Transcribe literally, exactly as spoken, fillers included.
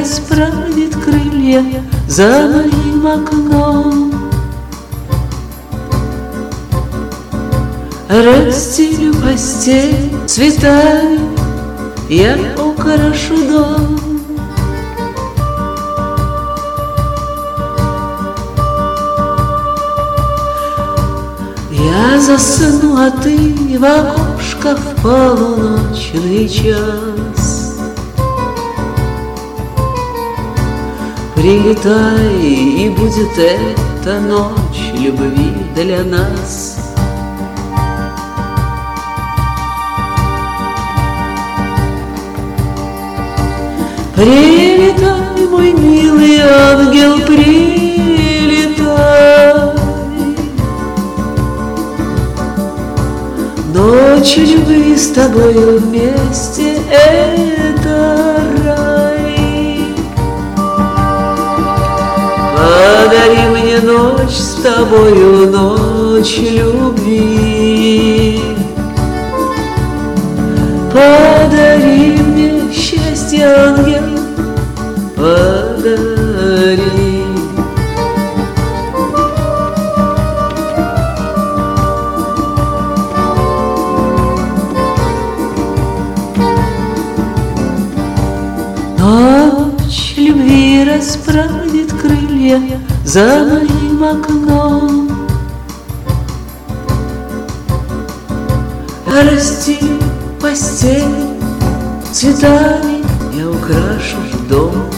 расправит крылья за моим окном. Расстелю постель цветами, я украшу дом. Я засну, а ты в окошко в полуночный час. Прилетай, и будет эта ночь любви для нас. Прилетай, мой милый ангел, прилетай. Ночь любви с тобою вместе — это рай. Подари мне ночь с тобою, ночь любви. Подари мне счастье, ангел, подари. Ночь любви расправит крылья за моим окном. Расстелю постель цветами, я украшу дом.